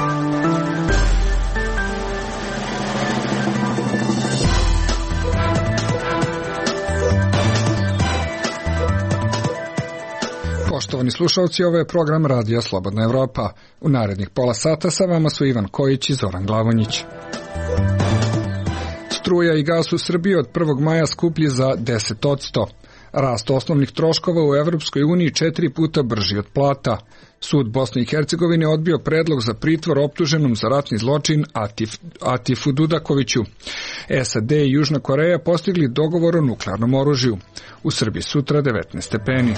Poštovani slušalci, ovo je program Radija Slobodna Evropa. U narednih pola sata sa vama su Ivan Kojić i Zoran Glavonjić. Struja i gas u Srbiji od 1. maja skuplji za 10%. Rast osnovnih troškova u Evropskoj uniji 4 puta brži od plata. Sud Bosne i Hercegovine odbio predlog za pritvor optuženom za ratni zločin Atifu Dudakoviću. SAD i Južna Koreja postigli dogovor o nuklearnom oružju. U Srbiji sutra 19 stepeni.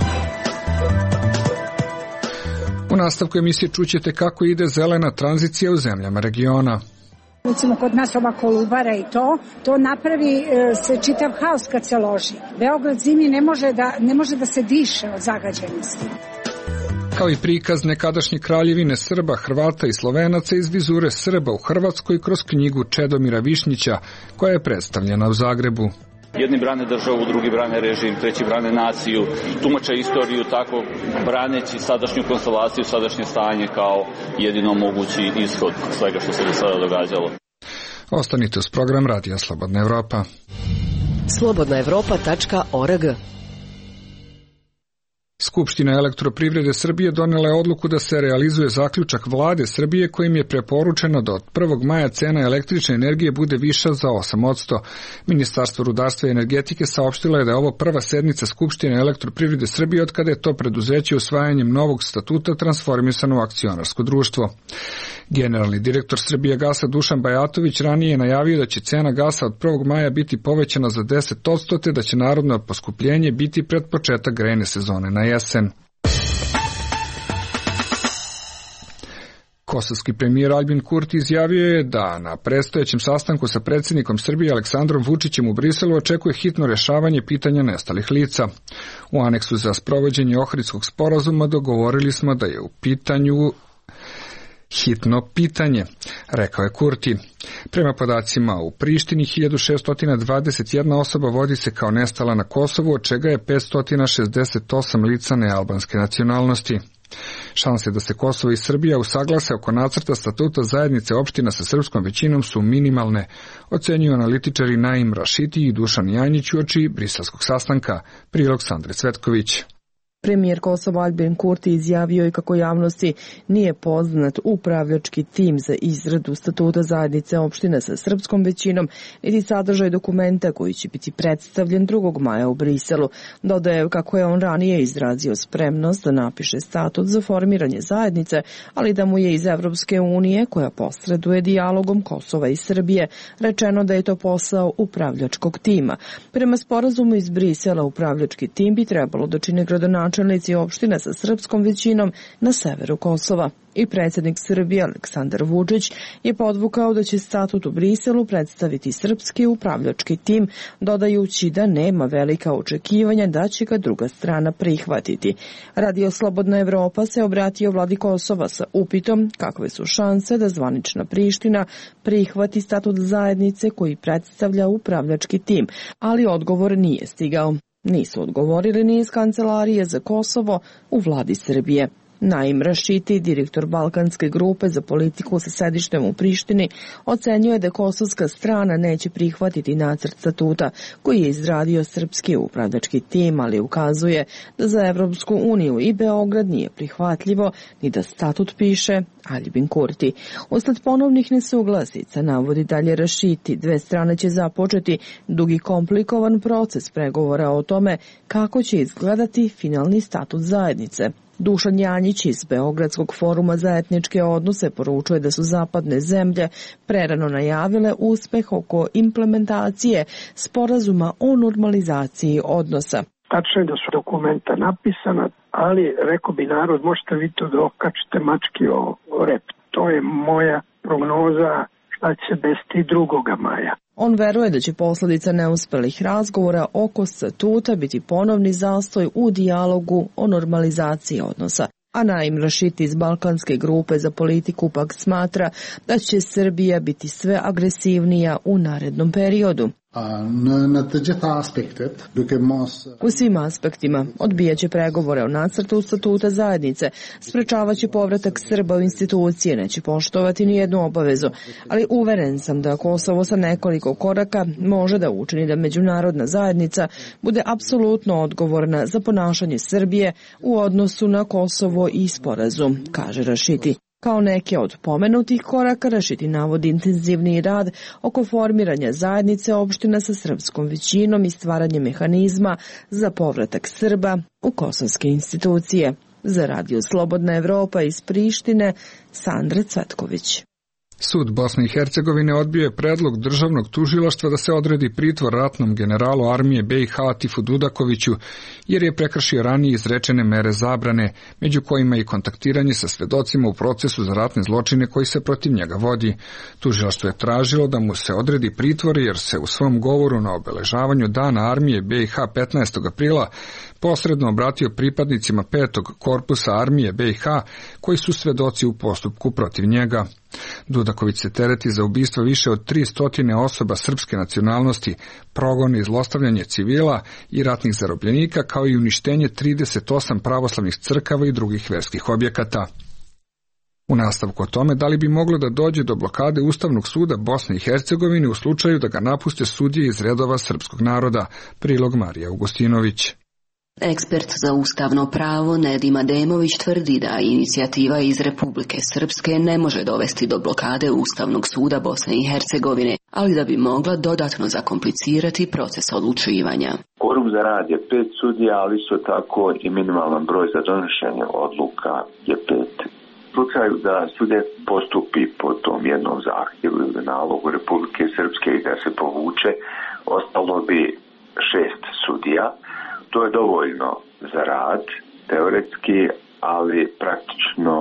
U nastavku emisije čućete kako ide zelena tranzicija u zemljama regiona. Recimo kod nas ova Kolubara i to napravi se čitav haos kad se loži. Beograd zimi ne može da se diše od zagađenosti. Kao i prikaz nekadašnje kraljevine Srba, Hrvata i Slovenaca iz vizure Srba u Hrvatskoj kroz knjigu Čedomira Višnjića, koja je predstavljena u Zagrebu. Jedni brane državu, drugi brane režim, treći brane naciju, tumače istoriju tako braneći sadašnju konstelaciju, sadašnje stanje kao jedino mogući ishod svega što se do sada događalo. Ostanite uz program Radija Slobodna Evropa. slobodnaevropa.org. Skupština Elektroprivrede Srbije donela je odluku da se realizuje zaključak vlade Srbije kojim je preporučeno da od 1. maja cena električne energije bude viša za 8%. Ministarstvo rudarstva i energetike saopštilo je da je ovo prva sednica Skupštine Elektroprivrede Srbije od kada je to preduzeće usvajanjem novog statuta transformisano u akcionarsko društvo. Generalni direktor Srbijagasa Dušan Bajatović ranije je najavio da će cena gasa od 1. maja biti povećana za 10%, te da će narodno poskupljenje biti pred početak grejne sezone na jesen. Kosovski premijer Aljbin Kurti izjavio je da na predstojećem sastanku sa predsjednikom Srbije Aleksandrom Vučićem u Briselu očekuje hitno rješavanje pitanja nestalih lica. U aneksu za sprovođenje Ohridskog sporazuma dogovorili smo da je u pitanju hitno pitanje, rekao je Kurti. Prema podacima u Prištini 1621 osoba vodi se kao nestala na Kosovu, od čega je 568 lica nealbanske nacionalnosti. Šanse da se Kosovo i Srbija usaglase oko nacrta statuta zajednice opština sa srpskom većinom su minimalne, ocenjuju analitičari Naim Rašiti i Dušan Janjić uoči briselskog sastanka. Prilog Sandre Cvetković. Premijer Kosova Aljbin Kurti izjavio je kako javnosti nije poznat upravljački tim za izradu statuta zajednice opština sa srpskom većinom, niti sadržaj dokumenta koji će biti predstavljen 2. maja u Briselu. Dodaje kako je on ranije izrazio spremnost da napiše statut za formiranje zajednice, ali da mu je iz Evropske unije, koja posreduje dijalogom Kosova i Srbije, rečeno da je to posao upravljačkog tima. Prema sporazumu iz Brisela, upravljački tim bi trebalo da čine gradonačelnici opština sa srpskom većinom na severu Kosova. I predsjednik Srbije Aleksandar Vučić je podvukao da će statut u Briselu predstaviti srpski upravljački tim, dodajući da nema velika očekivanja da će ga druga strana prihvatiti. Radio Slobodna Evropa se obratio vladi Kosova sa upitom kakve su šanse da zvanična Priština prihvati statut zajednice koji predstavlja upravljački tim, ali odgovor nije stigao. Nisu odgovorili ni iz Kancelarije za Kosovo u vladi Srbije. Naim Rašiti, direktor Balkanske grupe za politiku sa sedištem u Prištini, ocenjuje da kosovska strana neće prihvatiti nacrt statuta koji je izradio srpski upravljački tim, ali ukazuje da za Evropsku uniju i Beograd nije prihvatljivo ni da statut piše Aljbin Kurti. Usled ponovnih nesuglasica, navodi dalje Rašiti, dve strane će započeti dugi komplikovan proces pregovora o tome kako će izgledati finalni statut zajednice. Dušan Janjić iz Beogradskog foruma za etničke odnose poručuje da su zapadne zemlje prerano najavile uspeh oko implementacije sporazuma o normalizaciji odnosa. Tačno je da su dokumenta napisana, ali rekao bi narod, možete vi to da okačite mački o rep. To je moja prognoza šta će se desiti 2. maja. On veruje da će posljedica neuspelih razgovora oko statuta biti ponovni zastoj u dijalogu o normalizaciji odnosa. A Naim Rašiti iz Balkanske grupe za politiku pak smatra da će Srbija biti sve agresivnija u narednom periodu. U svim aspektima odbijaće pregovore o nacrtu statuta zajednice, sprečavaće povratak Srba u institucije, neće poštovati ni jednu obavezu, ali uveren sam da Kosovo sa nekoliko koraka može da učini da međunarodna zajednica bude apsolutno odgovorna za ponašanje Srbije u odnosu na Kosovo i sporazum, kaže Rašiti. Kao neke od pomenutih koraka, Rašiti navodi intenzivniji rad oko formiranja zajednice opština sa srpskom većinom i stvaranje mehanizma za povratak Srba u kosovske institucije. Za Radio Slobodna Evropa iz Prištine, Sandra Cvetković. Sud Bosne i Hercegovine odbio je predlog državnog tužilaštva da se odredi pritvor ratnom generalu armije BiH Atifu Dudakoviću, jer je prekršio ranije izrečene mere zabrane, među kojima i kontaktiranje sa svedocima u procesu za ratne zločine koji se protiv njega vodi. Tužilaštvo je tražilo da mu se odredi pritvor jer se u svom govoru na obeležavanju Dana armije BiH 15. aprila posredno obratio pripadnicima 5. korpusa armije BiH koji su svedoci u postupku protiv njega. Dudaković se tereti za ubistvo više od 300 osoba srpske nacionalnosti, progon i zlostavljanje civila i ratnih zarobljenika, kao i uništenje 38 pravoslavnih crkava i drugih verskih objekata. U nastavku o tome da li bi moglo da dođe do blokade Ustavnog suda Bosne i Hercegovine u slučaju da ga napuste sudije iz redova srpskog naroda, prilog Marija Augustinović. Ekspert za ustavno pravo Nedim Ademović tvrdi da inicijativa iz Republike Srpske ne može dovesti do blokade Ustavnog suda Bosne i Hercegovine, ali da bi mogla dodatno zakomplicirati proces odlučivanja. Kvorum za rad je 5 sudija, ali isto tako i minimalan broj za donošenje odluka je 5. U slučaju da sude postupi po tom jednom zahtjevu ili nalogu Republike Srpske i da se povuče, ostalo bi 6 sudija. To je dovoljno za rad, teoretski, ali praktično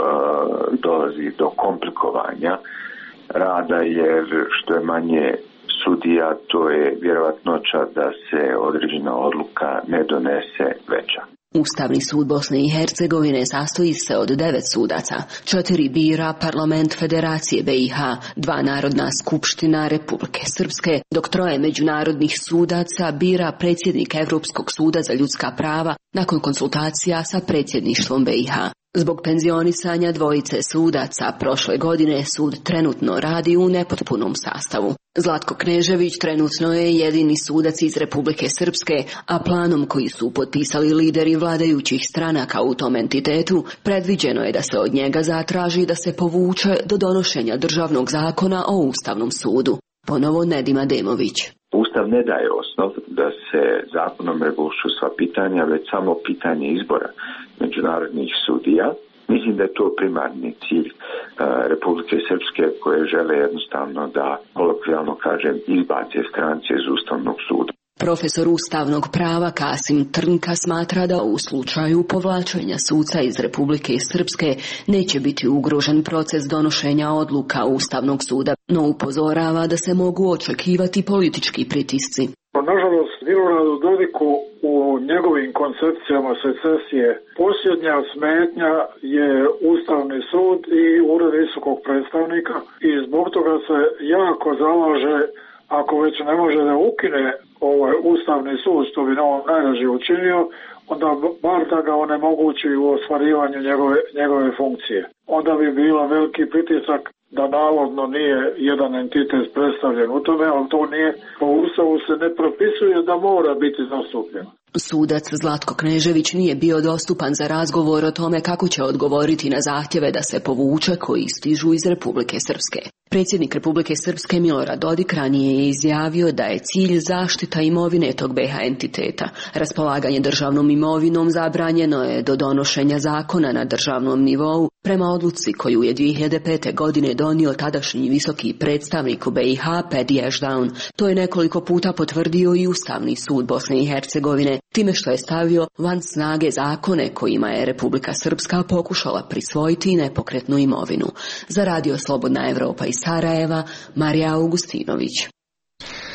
dolazi do komplikovanja rada, jer što je manje sudija, to je vjerovatnoća da se određena odluka ne donese veća. Ustavni sud Bosne i Hercegovine sastoji se od 9 sudaca, 4 bira Parlament Federacije BiH, 2 Narodna skupština Republike Srpske, dok 3 međunarodnih sudaca bira predsjednik Evropskog suda za ljudska prava nakon konsultacija sa predsjedništvom BiH. Zbog penzionisanja 2 sudaca prošle godine sud trenutno radi u nepotpunom sastavu. Zlatko Knežević trenutno je jedini sudac iz Republike Srpske, a planom koji su potpisali lideri vladajućih stranaka u tom entitetu, predviđeno je da se od njega zatraži da se povuče do donošenja državnog zakona o Ustavnom sudu. Ponovo Nedim Ademović. Ustav ne daje osnov da se zakonom regulišu sva pitanja, već samo pitanje izbora međunarodnih sudija. Mislim da je to primarni cilj Republike Srpske, koje žele jednostavno da, kolokvijalno kažem, izbace strance iz Ustavnog suda. Profesor ustavnog prava Kasim Trnka smatra da u slučaju povlačenja suca iz Republike Srpske neće biti ugrožen proces donošenja odluka Ustavnog suda, no upozorava da se mogu očekivati politički pritisci. Nažalost, Miloradu Dodiku u njegovim koncepcijama secesije posljednja smetnja je Ustavni sud i Ured visokog predstavnika i zbog toga se jako zalaže, ako već ne može da ukine ovaj Ustavni sud, što bi na ovom najraže učinio, onda bar da ga onemogući u ostvarivanju njegove funkcije. Onda bi bila veliki pritisak da navodno nije jedan entitet predstavljen u tome, ali to nije, po Ustavu se ne propisuje da mora biti zastupljen. Sudac Zlatko Knežević nije bio dostupan za razgovor o tome kako će odgovoriti na zahtjeve da se povuče koji stižu iz Republike Srpske. Predsjednik Republike Srpske Milorad Dodik ranije je izjavio da je cilj zaštita imovine tog BiH entiteta. Raspolaganje državnom imovinom zabranjeno je do donošenja zakona na državnom nivou prema odluci koju je 2005. godine donio tadašnji visoki predstavnik u BiH Pedi Ešdaun. To je nekoliko puta potvrdio i Ustavni sud Bosne i Hercegovine, time što je stavio van snage zakone kojima je Republika Srpska pokušala prisvojiti nepokretnu imovinu. Za Radio Slobodna Evropa iz Sarajeva, Marija Augustinović.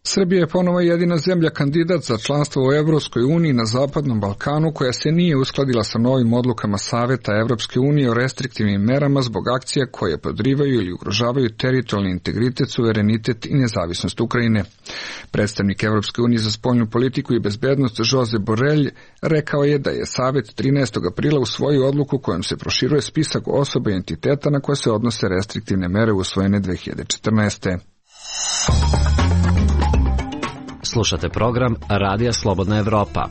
Srbija je ponovo jedina zemlja kandidat za članstvo u Evropskoj uniji na Zapadnom Balkanu koja se nije uskladila sa novim odlukama Saveta Evropske unije o restriktivnim merama zbog akcija koje podrivaju ili ugrožavaju teritorijalni integritet, suverenitet i nezavisnost Ukrajine. Predstavnik Evropske unije za spoljnu politiku i bezbednost Josep Borrell rekao je da je Savet 13. aprila usvojio odluku kojom se proširuje spisak osoba i entiteta na koje se odnose restriktivne mere usvojene 2014. Slušate program Radija Slobodna Evropa.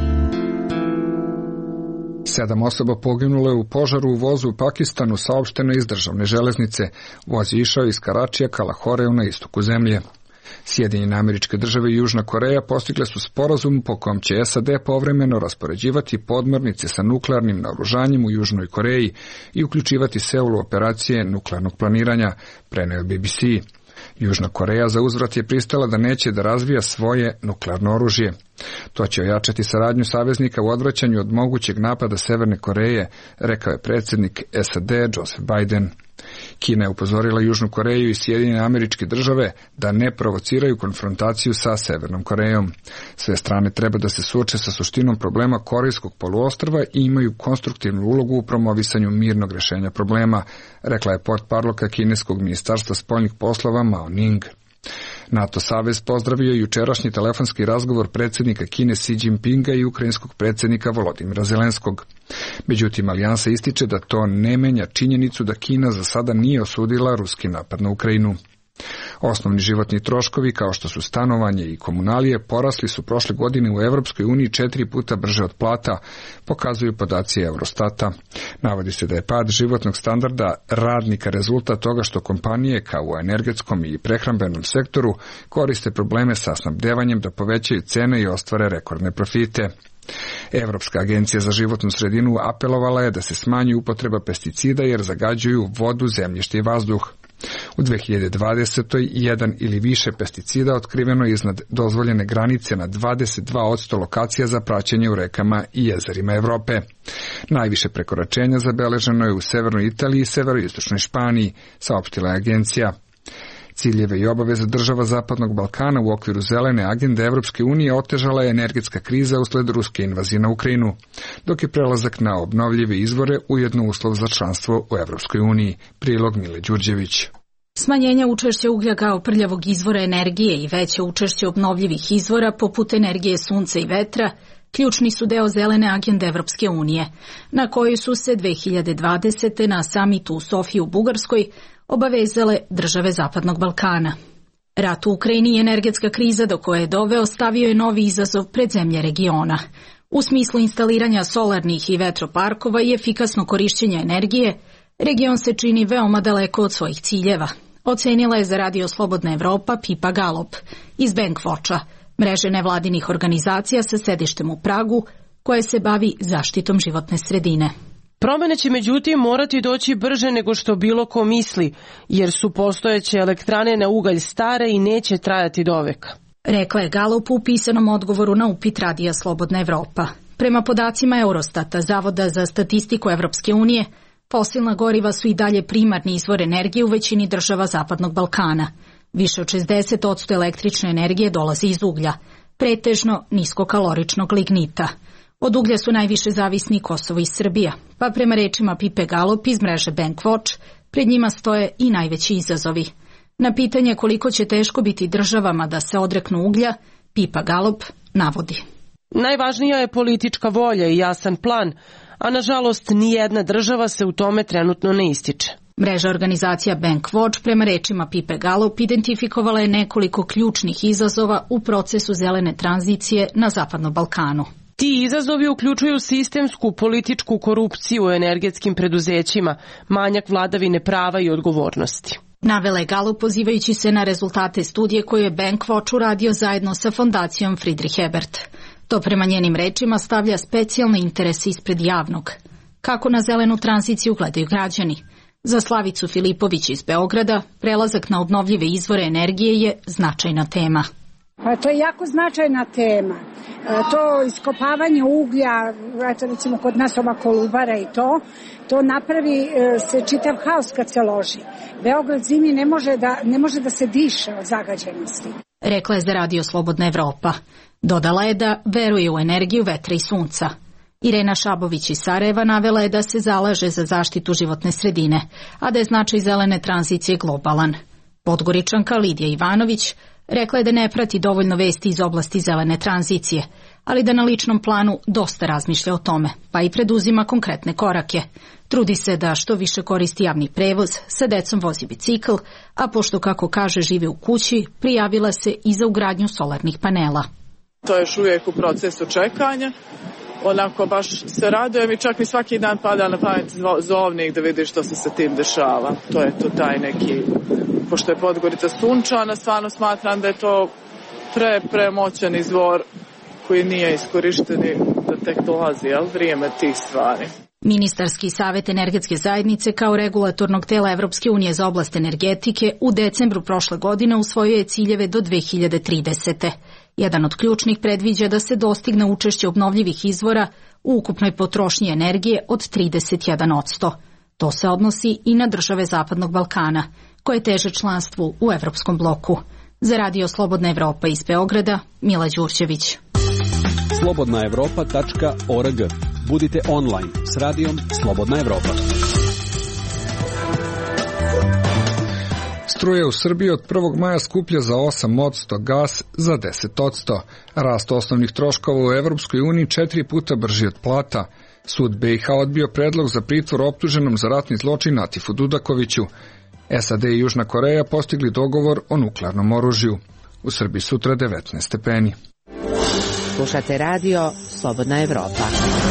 7 osoba poginulo je u požaru u vozu u Pakistanu, saopšteno iz državne železnice. Voz je išao iz Karačija ka Lahoreu na istoku zemlje. Sjedinjene Američke Države i Južna Koreja postigle su sporazum po kom će SAD povremeno raspoređivati podmornice sa nuklearnim naoružanjem u Južnoj Koreji i uključivati Seul u operacije nuklearnog planiranja, preneo BBC. Južna Koreja za uzvrat je pristala da neće da razvija svoje nuklearno oružje. To će ojačati saradnju saveznika u odvraćanju od mogućeg napada Severne Koreje, rekao je predsjednik SAD Joseph Biden. Kina je upozorila Južnu Koreju i Sjedinjene Američke Države da ne provociraju konfrontaciju sa Severnom Korejom. Sve strane treba da se suoče sa suštinom problema Korejskog poluostrva i imaju konstruktivnu ulogu u promovisanju mirnog rešenja problema, rekla je portparolka kineskog ministarstva spoljnih poslova Mao Ning. NATO savez pozdravio jučerašnji telefonski razgovor predsjednika Kine Xi Jinpinga i ukrajinskog predsjednika Volodimira Zelenskog. Međutim, alijansa ističe da to ne menja činjenicu da Kina za sada nije osudila ruski napad na Ukrajinu. Osnovni životni troškovi, kao što su stanovanje i komunalije, porasli su prošle godine u Evropskoj uniji 4 puta brže od plata, pokazuju podaci Eurostata. Navodi se da je pad životnog standarda radnika rezultat toga što kompanije, kao u energetskom i prehrambenom sektoru, koriste probleme sa snabdevanjem da povećaju cene i ostvare rekordne profite. Evropska agencija za životnu sredinu apelovala je da se smanji upotreba pesticida jer zagađuju vodu, zemljište i vazduh. U 2020. jedan ili više pesticida otkriveno iznad dozvoljene granice na 22% lokacija za praćenje u rekama i jezerima Evrope. Najviše prekoračenja zabeleženo je u severnoj Italiji i severoistočnoj Španiji, saopštila je agencija. Ciljeve i obaveze država Zapadnog Balkana u okviru zelene agende Evropske unije otežala je energetska kriza usled ruske invazije na Ukrajinu, dok je prelazak na obnovljive izvore ujedno uslov za članstvo u Evropskoj uniji. Prilog Mile Đurđević. Smanjenje učešća uglja kao prljavog izvora energije i veće učešće obnovljivih izvora poput energije sunca i vetra ključni su deo zelene agende Evropske unije, na kojoj su se 2020. na samitu u Sofiji u Bugarskoj obavezale države Zapadnog Balkana. Rat u Ukrajini i energetska kriza do koje je doveo stavio je novi izazov pred zemlje regiona. U smislu instaliranja solarnih i vetroparkova i efikasno korišćenje energije, region se čini veoma daleko od svojih ciljeva. Ocenila je za Radio Slobodna Evropa Pipa Galop iz Bankwatcha, mreže nevladinih organizacija sa sedištem u Pragu, koje se bavi zaštitom životne sredine. Promene će međutim morati doći brže nego što bilo ko misli, jer su postojeće elektrane na ugalj stare i neće trajati doveka. Rekla je Gallup u pisanom odgovoru na upit Radija Slobodna Evropa. Prema podacima Eurostata, Zavoda za statistiku Evropske unije, fosilna goriva su i dalje primarni izvor energije u većini država Zapadnog Balkana. Više od 60% električne energije dolazi iz uglja, pretežno niskokaloričnog lignita. Od uglja su najviše zavisni Kosovo i Srbija, pa prema rečima Pipe Galop iz mreže Bankwatch, pred njima stoje i najveći izazovi. Na pitanje koliko će teško biti državama da se odreknu uglja, Pipa Galop navodi. Najvažnija je politička volja i jasan plan, a nažalost nijedna država se u tome trenutno ne ističe. Mreža organizacija Bankwatch prema rečima Pipe Galop identifikovala je nekoliko ključnih izazova u procesu zelene tranzicije na Zapadnom Balkanu. Ti izazovi uključuju sistemsku političku korupciju u energetskim preduzećima, manjak vladavine prava i odgovornosti. Navela je Gallup pozivajući se na rezultate studije koju je Bankwatch uradio zajedno sa fondacijom Friedrich Ebert. To prema njenim rečima stavlja specijalne interese ispred javnog. Kako na zelenu tranziciju gledaju građani? Za Slavicu Filipović iz Beograda prelazak na obnovljive izvore energije je značajna tema. Pa to je jako značajna tema. To iskopavanje uglja, eto recimo kod nas ova Kolubara i to napravi se čitav haos kad se loži. Beograd zimi ne može da se diše od zagađenosti. rekla je za Radio Slobodna Evropa. Dodala je da veruje u energiju vetra i sunca. Irena Šabović iz Sarajeva navela je da se zalaže za zaštitu životne sredine, a da je značaj zelene tranzicije globalan. Podgoričanka Lidija Ivanović rekla je da ne prati dovoljno vesti iz oblasti zelene tranzicije, ali da na ličnom planu dosta razmišlja o tome, pa i preduzima konkretne korake. Trudi se da što više koristi javni prevoz, sa decom vozi bicikl, a pošto, kako kaže, živi u kući, prijavila se i za ugradnju solarnih panela. To je još uvijek u procesu čekanja. Onako baš se radujem i čak mi svaki dan pada na pamet zovnik da vidi što se sa tim dešava. To je to taj neki, pošto je Podgorica sunčana, stvarno smatram da je to premoćan izvor koji nije iskorišteni, da tek dolazi, vrijeme tih stvari. Ministarski savet energetske zajednice kao regulatornog tela Evropske unije za oblast energetike u decembru prošle godine usvojio je ciljeve do 2030. Jedan od ključnih predviđa da se dostigne učešće obnovljivih izvora u ukupnoj potrošnji energije od 31%. To se odnosi i na države Zapadnog Balkana, koje teže članstvu u Evropskom bloku. Za Radio Slobodna Evropa iz Beograda, Mila Đurđević. slobodnaevropa.org. Budite online s radijom Slobodna Evropa. Struja u Srbiji od 1. maja skuplja za 8%, gas za 10%. Rast osnovnih troškova u Evropskoj uniji 4 puta brži od plata. Sud BiH odbio predlog za pritvor optuženom za ratni zločin Atifu Dudakoviću. SAD i Južna Koreja postigli dogovor o nuklearnom oružju. U Srbiji sutra 19 stepeni. Slušate radio Slobodna Evropa.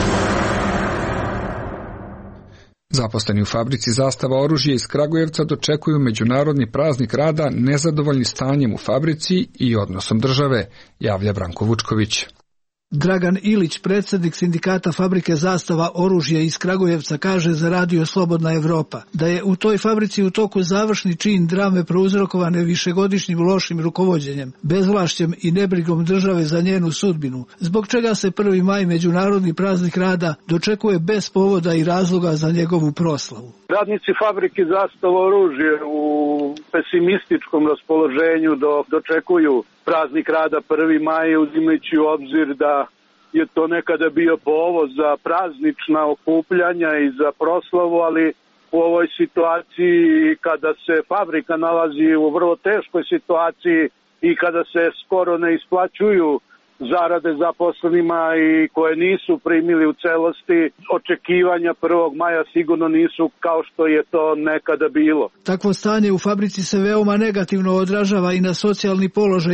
Zaposleni u fabrici Zastava oružja iz Kragujevca dočekuju međunarodni praznik rada nezadovoljni stanjem u fabrici i odnosom države, javlja Branko Vučković. Dragan Ilić, predsjednik sindikata fabrike Zastava oružja iz Kragujevca, kaže za Radio Slobodna Evropa da je u toj fabrici u toku završni čin drame prouzrokovane višegodišnjim lošim rukovođenjem, bezvlašćem i nebrigom države za njenu sudbinu, zbog čega se 1. maj međunarodni praznik rada dočekuje bez povoda i razloga za njegovu proslavu. Radnici fabrike Zastava oružje u pesimističkom raspoloženju dočekuju praznik rada 1. maj, uzimajući u obzir da je to nekada bio povod za praznična okupljanja i za proslavu, ali u ovoj situaciji kada se fabrika nalazi u vrlo teškoj situaciji i kada se skoro ne isplaćuju zarade zaposlenima i koje nisu primili u celosti, očekivanja 1. maja sigurno nisu kao što je to nekada bilo. Takvo stanje u fabrici se veoma negativno odražava i na socijalni položaj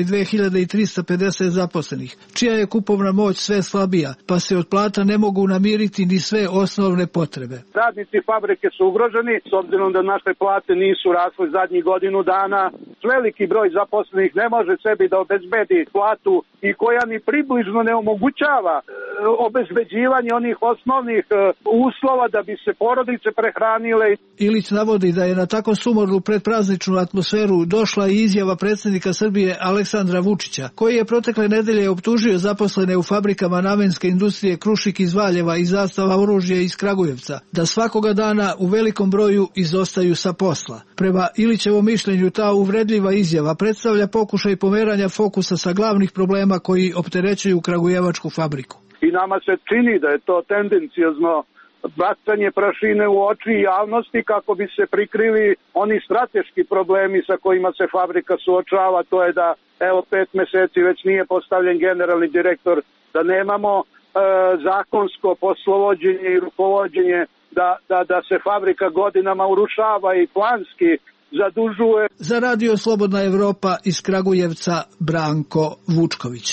2350 zaposlenih, čija je kupovna moć sve slabija, pa se od plata ne mogu namiriti ni sve osnovne potrebe. Radnici fabrike su ugroženi, s obzirom da naše plate nisu rasle zadnjih godinu dana. Veliki broj zaposlenih ne može sebi da obezbedi platu i koja ni približno ne omogućava obezbeđivanje onih osnovnih uslova da bi se porodice prehranile. Ilić navodi da je na tako sumornu predprazničnu atmosferu došla i izjava predsjednika Srbije Aleksandra Vučića, koji je protekle nedelje optužio zaposlene u fabrikama namenske industrije Krušik iz Valjeva i Zastava oružja iz Kragujevca da svakoga dana u velikom broju izostaju sa posla. Prema Ilićevom mišljenju ta uvredljiva izjava predstavlja pokušaj pomeranja fokusa sa glavnih problema koji opterećuju kragujevačku fabriku. I nama se čini da je to tendencijozno bacanje prašine u oči javnosti kako bi se prikrili oni strateški problemi sa kojima se fabrika suočava. To je da 5 meseci već nije postavljen generalni direktor, da nemamo zakonsko poslovođenje i rukovođenje, da se fabrika godinama urušava i planski zadužuje. Za Radio Slobodna Evropa iz Kragujevca, Branko Vučković.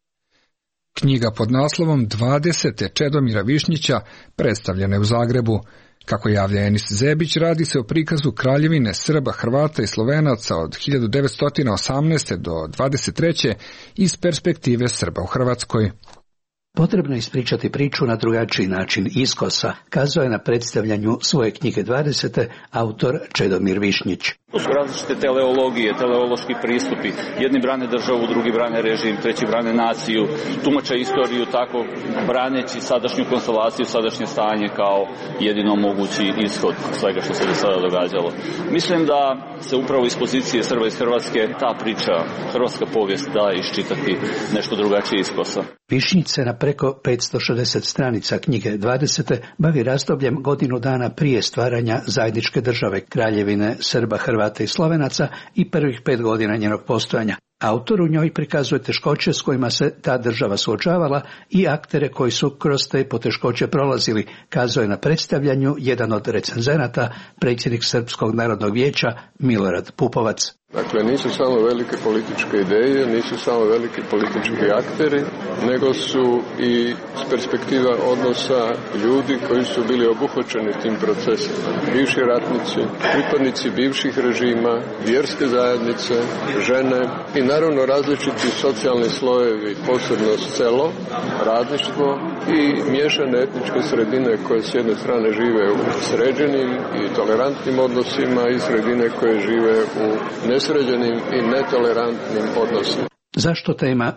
Knjiga pod naslovom 20. Čedomira Višnjića predstavljena je u Zagrebu. Kako javlja Enis Zebić, radi se o prikazu kraljevine Srba, Hrvata i Slovenaca od 1918. do 23. iz perspektive Srba u Hrvatskoj. Potrebno je ispričati priču na drugačiji način, iskosa, kazao je na predstavljanju svoje knjige 20. autor Čedomir Višnjić. To su različite teleologije, teleološki pristupi. Jedni brane državu, drugi brane režim, treći brane naciju, tumače istoriju tako braneći sadašnju konstelaciju, sadašnje stanje kao jedino mogući ishod svega što se do sada događalo. Mislim da se upravo iz pozicije Srba iz Hrvatske ta priča, hrvatska povijest da iščitati nešto drugačije iz kosa. Višnjić se na preko 560 stranica knjige 20. bavi razdobljem godinu dana prije stvaranja zajedničke države Kraljevine Srba, Hrvata i Slovenaca i prvih 5 godina njenog postojanja. Autor u njoj prikazuje teškoće s kojima se ta država suočavala i aktere koji su kroz te poteškoće prolazili, kazuje na predstavljanju jedan od recenzenata, predsjednik Srpskog narodnog vijeća Milorad Pupovac. Dakle, nisu samo velike političke ideje, nisu samo veliki politički akteri, nego su i s perspektiva odnosa ljudi koji su bili obuhvaćeni tim procesima. Bivši ratnici, pripadnici bivših režima, vjerske zajednice, žene i naravno različiti socijalni slojevi, posebno selo, radništvo i miješane etničke sredine koje s jedne strane žive u sređenim i tolerantnim odnosima i sredine koje žive u nesređenim i netolerantnim odnosima. Zašto tema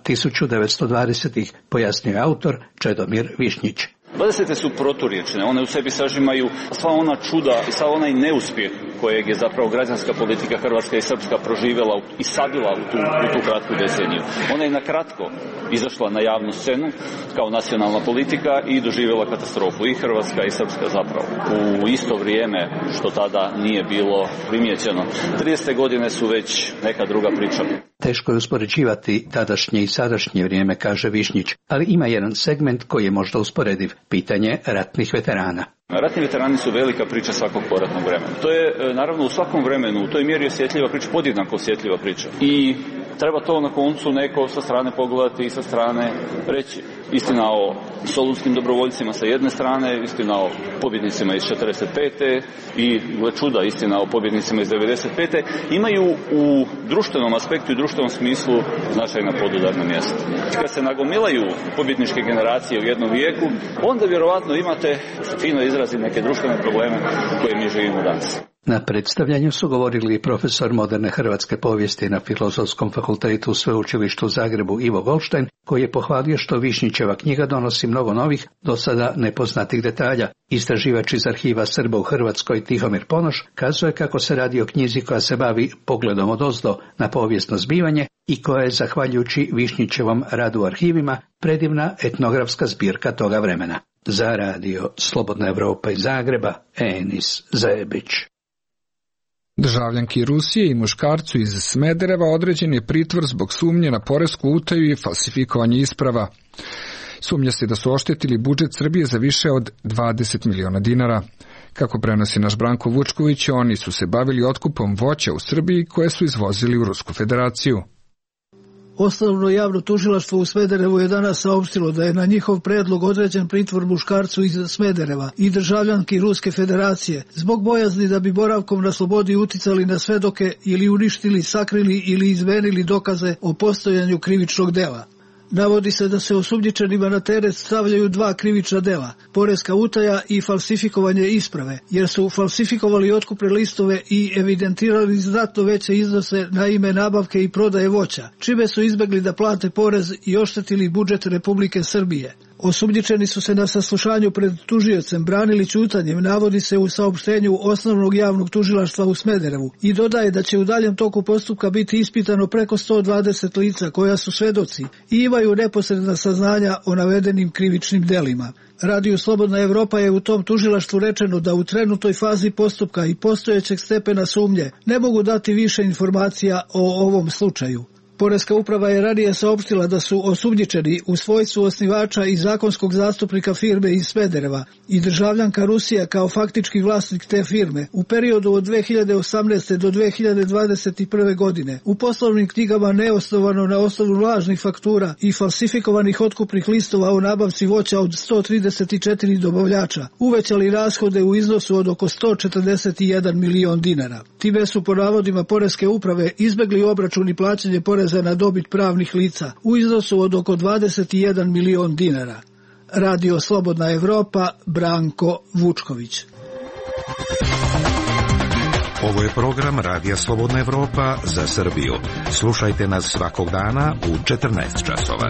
1920-ih, pojasnio autor Čedomir Višnjić. 20. su proturječne, one u sebi sažimaju sva ona čuda i sva onaj neuspjeh kojeg je zapravo građanska politika Hrvatska i Srpska proživjela i sabila u tu kratku deceniju. Ona je na kratko izašla na javnu scenu kao nacionalna politika i doživjela katastrofu i Hrvatska i Srpska zapravo. U isto vrijeme, što tada nije bilo primijećeno. 30. godine su već neka druga priča. Teško je uspoređivati tadašnje i sadašnje vrijeme, kaže Višnjić, ali ima jedan segment koji je možda usporediv. Pitanje ratnih veterana. Ratni veterani su velika priča svakog poratnog vremena. To je naravno u svakom vremenu, u toj mjeri osjetljiva priča, podjednako osjetljiva priča. I treba to na koncu neko sa strane pogledati i sa strane reći. Istina o solunskim dobrovoljcima sa jedne strane, istina o pobjednicima iz 45. i gle čuda, istina o pobjednicima iz 95. imaju u društvenom aspektu i društvenom smislu značajna podudarna mjesta. Kad se nagomilaju pobjedničke generacije u jednom vijeku, onda vjerovatno imate, fino izrazi, neke društvene probleme koje mi živimo danas. Na predstavljanju su govorili i profesor moderne hrvatske povijesti na Filozofskom fakultetu u Sveučilištu u Zagrebu Ivo Goldstein, koji je pohvalio što Višnjićeva knjiga donosi mnogo novih, do sada nepoznatih detalja. Istraživač iz arhiva Srba u Hrvatskoj Tihomir Ponoš kazuje kako se radi o knjizi koja se bavi pogledom odozdo na povijesno zbivanje i koja je, zahvaljujući Višnjićevom radu u arhivima, predivna etnografska zbirka toga vremena. Za radio Slobodna Evropa iz Zagreba, Enis Zebić. Državljanki Rusije i muškarcu iz Smedereva određen je pritvor zbog sumnje na poresku utaju i falsifikovanje isprava. Sumnja se da su oštetili budžet Srbije za više od 20 miliona dinara. Kako prenosi naš Branko Vučković, oni su se bavili otkupom voća u Srbiji koje su izvozili u Rusku federaciju. Osnovno javno tužilaštvo u Smederevu je danas saopštilo da je na njihov predlog određen pritvor muškarcu iz Smedereva i državljanki Ruske federacije zbog bojazni da bi boravkom na slobodi uticali na svedoke ili uništili, sakrili ili izmenili dokaze o postojanju krivičnog dela. Navodi se da se osumnjičenima na teret stavljaju 2 krivična dela, poreska utaja i falsifikovanje isprave, jer su falsifikovali otkupne listove i evidentirali znatno veće iznose na ime nabavke i prodaje voća, čime su izbegli da plate porez i oštetili budžet Republike Srbije. Osumnjičeni su se na saslušanju pred tužiocem branili ćutanjem, navodi se u saopštenju Osnovnog javnog tužilaštva u Smederevu, i dodaje da će u daljem toku postupka biti ispitano preko 120 lica koja su svedoci i imaju neposredna saznanja o navedenim krivičnim delima. Radio Slobodna Evropa je u tom tužilaštvu rečeno da u trenutnoj fazi postupka i postojećeg stepena sumnje ne mogu dati više informacija o ovom slučaju. Poreska uprava je ranije saopštila da su osumnjičeni u svojstvu osnivača i zakonskog zastupnika firme iz Smedereva i državljanka Rusija kao faktički vlasnik te firme u periodu od 2018. do 2021. godine u poslovnim knjigama neosnovano na osnovu lažnih faktura i falsifikovanih otkupnih listova o nabavci voća od 134 dobavljača uvećali rashode u iznosu od oko 141 milion dinara. Time su po navodima Poreske uprave izbegli obračun i plaćanje poreza na dobit pravnih lica u iznosu od oko 21 milion dinara. Radio Slobodna Evropa, Branko Vučković. Ovo je program Radija Slobodna Evropa za Srbiju. Slušajte nas svakog dana u 14 časova.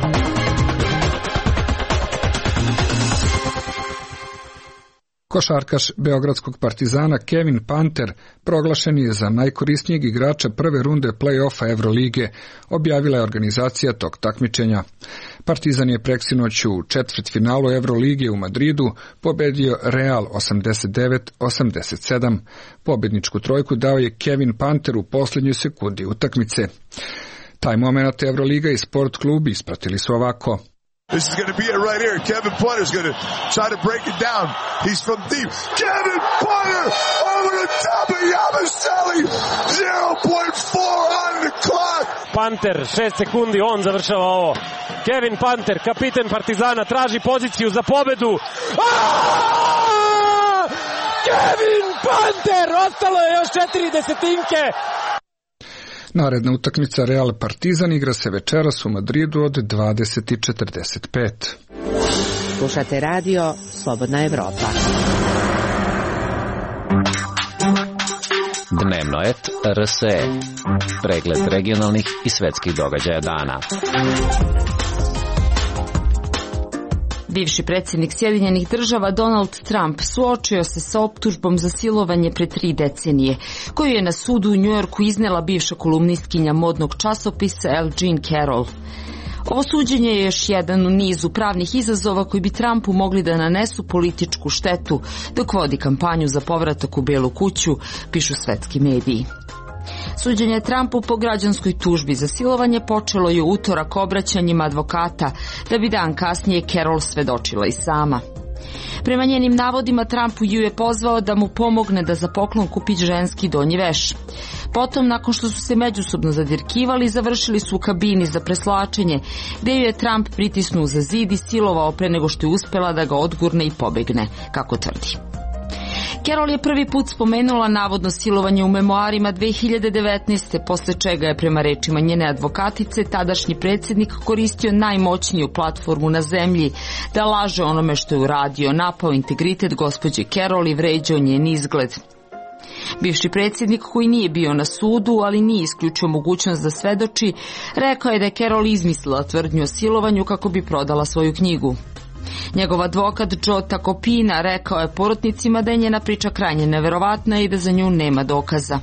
Košarkaš beogradskog Partizana Kevin Panter proglašen je za najkorisnijeg igrača prve runde play-offa Evrolige, objavila je organizacija tog takmičenja. Partizan je preksinoć u četvrtfinalu Evrolige u Madridu pobedio Real 89-87. Pobedničku trojku dao je Kevin Panter u posljednjoj sekundi utakmice. Taj moment Evroliga i Sport klub ispratili su ovako. This is going to be it right here. Kevin Punter's going to try to break it down. He's from deep. Kevin Punter over the top of Yabusele. 0.4 on the clock. Panter, 6 sekundi, on završava ovo. Kevin Panter, kapiten Partizana, traži poziciju za pobedu. Kevin Panter, ostalo je još 4 desetinke. Naredna utakmica Real Partizan igra se večeras u Madridu od 20:45. Slušate radio Slobodna Evropa. Dnevno et RSE. Pregled regionalnih i svetskih događaja dana. Bivši predsjednik Sjedinjenih Država Donald Trump suočio se sa optužbom za silovanje pre 3 decenije, koju je na sudu u Njujorku iznela bivša kolumnistkinja modnog časopisa Elle Jean Carroll. Ovo suđenje je još jedan u nizu pravnih izazova koji bi Trumpu mogli da nanesu političku štetu dok vodi kampanju za povratak u Belu kuću, pišu svetski mediji. Suđenje Trumpu po građanskoj tužbi za silovanje počelo je u utorak obraćanjima advokata, da bi dan kasnije Carroll svedočila i sama. Prema njenim navodima, Trump ju je pozvao da mu pomogne da za poklon kupi ženski donji veš. Potom, nakon što su se međusobno zadirkivali, završili su u kabini za preslačenje, gde ju je Trump pritisnuo za zid i silovao pre nego što je uspela da ga odgurne i pobegne, kako tvrdi. Carroll je prvi put spomenula navodno silovanje u memoarima 2019. posle čega je prema rečima njene advokatice tadašnji predsjednik koristio najmoćniju platformu na zemlji da laže onome što je uradio, napao integritet gospođe Carroll i vređao njen izgled. Bivši predsjednik, koji nije bio na sudu, ali nije isključio mogućnost da svedoči, rekao je da je Carroll izmislila tvrdnju o silovanju kako bi prodala svoju knjigu. Njegov advokat Joe Tacopina rekao je porotnicima da je njena priča krajnje neverovatna i da za nju nema dokaza.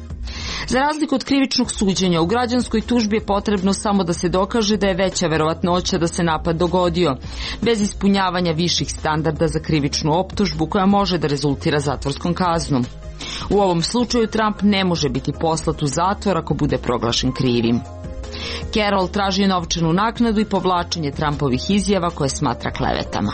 Za razliku od krivičnog suđenja, u građanskoj tužbi je potrebno samo da se dokaže da je veća verovatnoća da se napad dogodio, bez ispunjavanja viših standarda za krivičnu optužbu koja može da rezultira zatvorskom kaznom. U ovom slučaju Trump ne može biti poslat u zatvor ako bude proglašen krivim. Carroll traži novčanu naknadu i povlačenje Trumpovih izjava koje smatra klevetama.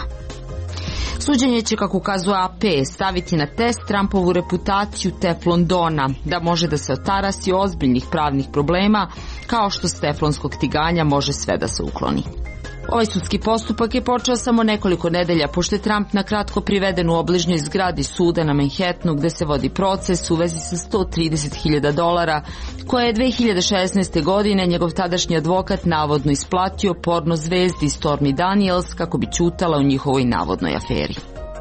Suđenje će, kako ukazuje AP, staviti na test Trumpovu reputaciju Teflon Dona, da može da se otarasi ozbiljnih pravnih problema, kao što s teflonskog tiganja može sve da se ukloni. Ovaj sudski postupak je počeo samo nekoliko nedelja, pošto je Trump na kratko priveden u obližnjoj zgradi suda na Manhattanu, gde se vodi proces u vezi sa $130.000, koje je 2016. godine njegov tadašnji advokat navodno isplatio porno zvezdi Stormy Daniels kako bi ćutala u njihovoj navodnoj aferi.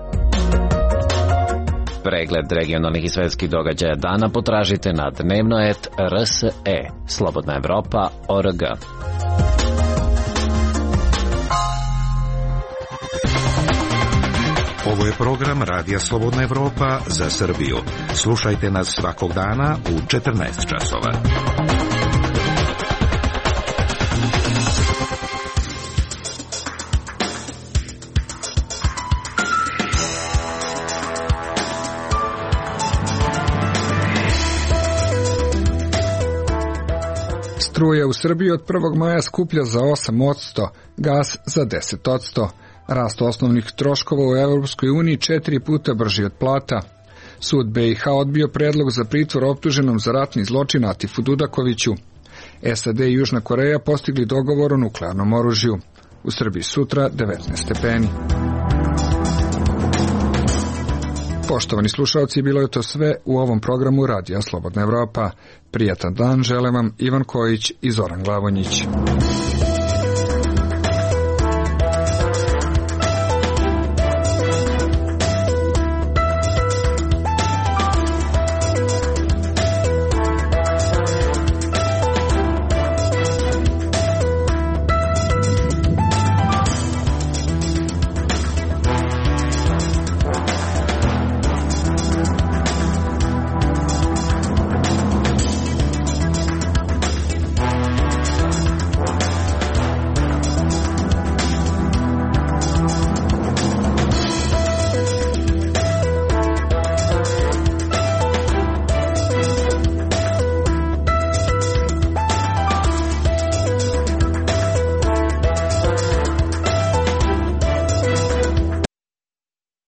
Pregled regionalnih i svetskih događaja dana potražite na dnevnoet.rse, slobodnaevropa.org. Ovo je program Radija Slobodna Evropa za Srbiju. Slušajte nas svakog dana u 14 časova. Struja u Srbiji od 1. maja skuplja za 8%, gas za 10%. Rast osnovnih troškova u Evropskoj uniji 4 puta brži od plata. Sud BiH odbio predlog za pritvor optuženom za ratni zločin Atifu Dudakoviću. SAD i Južna Koreja postigli dogovor o nuklearnom oružju. U Srbiji sutra 19 stepeni. Poštovani slušalci, bilo je to sve u ovom programu Radija Slobodna Evropa. Prijatan dan žele vam Ivan Kojić i Zoran Glavonjić.